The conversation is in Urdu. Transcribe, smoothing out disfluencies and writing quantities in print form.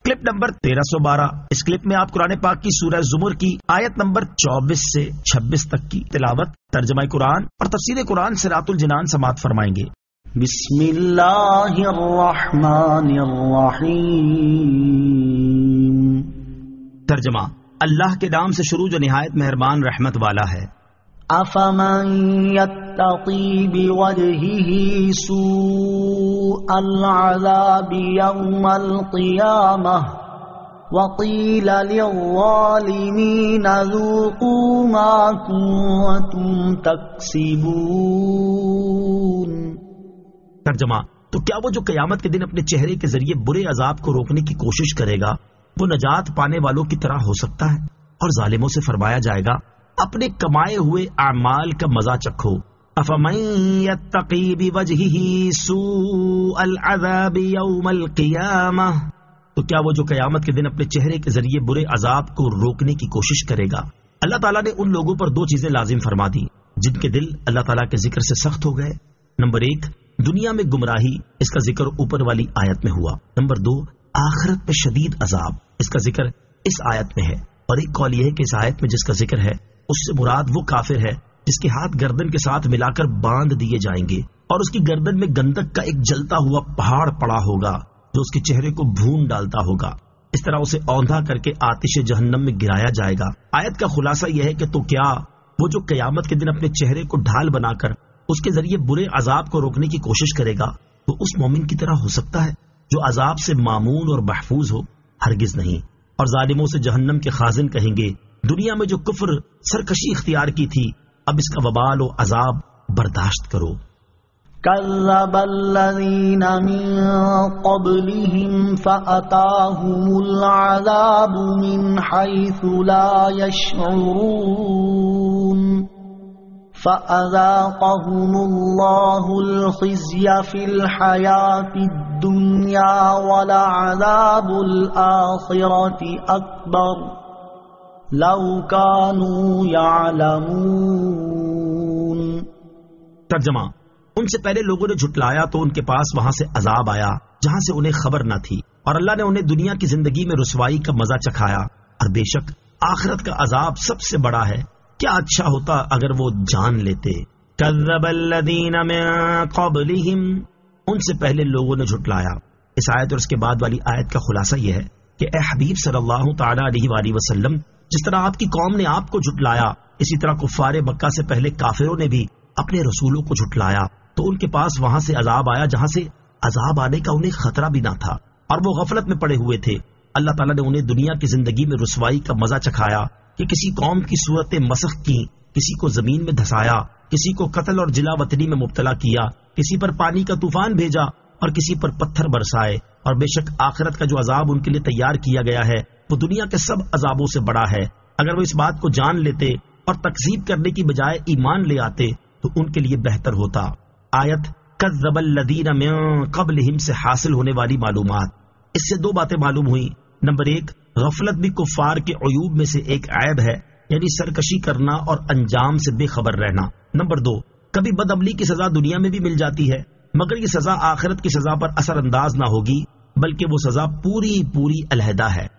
Clip number 1312۔ اس کلپ میں آپ قرآن پاک کی سورہ زمر کی آیت نمبر 24 سے 26 تک کی تلاوت، ترجمہ قرآن اور تفسیر قرآن صراط الجنان سماعت فرمائیں گے۔ بسم اللہ الرحمن الرحیم۔ ترجمہ: اللہ کے نام سے شروع جو نہایت مہربان رحمت والا ہے۔ افمن یتقی بوجہہ سوء العذاب یوم القیامہ وقیل للظالمین ذوقوا ما کنتم تکسبون۔ ترجمہ: تو کیا وہ جو قیامت کے دن اپنے چہرے کے ذریعے برے عذاب کو روکنے کی کوشش کرے گا وہ نجات پانے والوں کی طرح ہو سکتا ہے؟ اور ظالموں سے فرمایا جائے گا اپنے کمائے ہوئے اعمال کا مزہ چکھو۔ افمن یتقی بوجہہ سوء العذاب یوم القیامہ، تو کیا وہ جو قیامت کے دن اپنے چہرے کے ذریعے برے عذاب کو روکنے کی کوشش کرے گا؟ اللہ تعالیٰ نے ان لوگوں پر دو چیزیں لازم فرما دی جن کے دل اللہ تعالیٰ کے ذکر سے سخت ہو گئے۔ نمبر 1، دنیا میں گمراہی، اس کا ذکر اوپر والی آیت میں ہوا۔ نمبر 2، آخرت میں شدید عذاب، اس کا ذکر اس آیت میں ہے۔ اور ایک قول یہ ہے کہ اس آیت میں جس کا ذکر ہے اس سے مراد وہ کافر ہے جس کے ہاتھ گردن کے ساتھ ملا کر باندھ دیے جائیں گے اور اس کی گردن میں گندک کا ایک جلتا ہوا پہاڑ پڑا ہوگا جو اس کے چہرے کو بھون ڈالتا ہوگا۔ اس طرح اسے اوندھا کر کے آتش جہنم میں گرایا جائے گا۔ آیت کا خلاصہ یہ ہے کہ تو کیا وہ جو قیامت کے دن اپنے چہرے کو ڈھال بنا کر اس کے ذریعے برے عذاب کو روکنے کی کوشش کرے گا تو اس مومن کی طرح ہو سکتا ہے جو عذاب سے معمون اور محفوظ ہو؟ ہرگز نہیں۔ اور ظالموں سے جہنم کے خازن کہیں گے دنیا میں جو کفر سرکشی اختیار کی تھی اب اس کا وبال و عذاب برداشت کرو۔ کذب الذین من قبلہم فأتاہم العذاب من حیث لا یشعرون فأذاقهم اللہ الخزی فی الحیاة الدنیا ولعذاب الآخرة اکبر لو كانوا يعلمون۔ ترجمہ: ان سے پہلے لوگوں نے جھٹلایا تو ان کے پاس وہاں سے عذاب آیا جہاں سے انہیں خبر نہ تھی، اور اللہ نے انہیں دنیا کی زندگی میں رسوائی کا مزہ چکھایا، اور بے شک آخرت کا عذاب سب سے بڑا ہے۔ کیا اچھا ہوتا اگر وہ جان لیتے۔ کذب الذین من قبلہم، ان سے پہلے لوگوں نے جھٹلایا۔ اس آیت اور اس کے بعد والی آیت کا خلاصہ یہ ہے کہ اے حبیب صلی اللہ تعالی علیہ وآلہ وسلم، جس طرح آپ کی قوم نے آپ کو جھٹلایا اسی طرح کفار مکہ سے پہلے کافروں نے بھی اپنے رسولوں کو جھٹلایا، تو ان کے پاس وہاں سے عذاب آیا جہاں سے عذاب آنے کا انہیں خطرہ بھی نہ تھا، اور وہ غفلت میں پڑے ہوئے تھے۔ اللہ تعالیٰ نے انہیں دنیا کی زندگی میں رسوائی کا مزہ چکھایا کہ کسی قوم کی صورتیں مسخ کی، کسی کو زمین میں دھسایا، کسی کو قتل اور جلا وطنی میں مبتلا کیا، کسی پر پانی کا طوفان بھیجا اور کسی پر پتھر برسائے، اور بے شک آخرت کا جو عذاب ان کے لیے تیار کیا گیا ہے وہ دنیا کے سب عذابوں سے بڑا ہے۔ اگر وہ اس بات کو جان لیتے اور تکذیب کرنے کی بجائے ایمان لے آتے تو ان کے لیے بہتر ہوتا۔ آیت کذب الذین من قبلہم سے حاصل ہونے والی معلومات، اس سے دو باتیں معلوم ہوئی۔ نمبر 1، غفلت بھی کفار کے عیوب میں سے ایک عیب ہے، یعنی سرکشی کرنا اور انجام سے بے خبر رہنا۔ نمبر 2، کبھی بدعملی کی سزا دنیا میں بھی مل جاتی ہے مگر یہ سزا آخرت کی سزا پر اثر انداز نہ ہوگی، بلکہ وہ سزا پوری علیحدہ ہے۔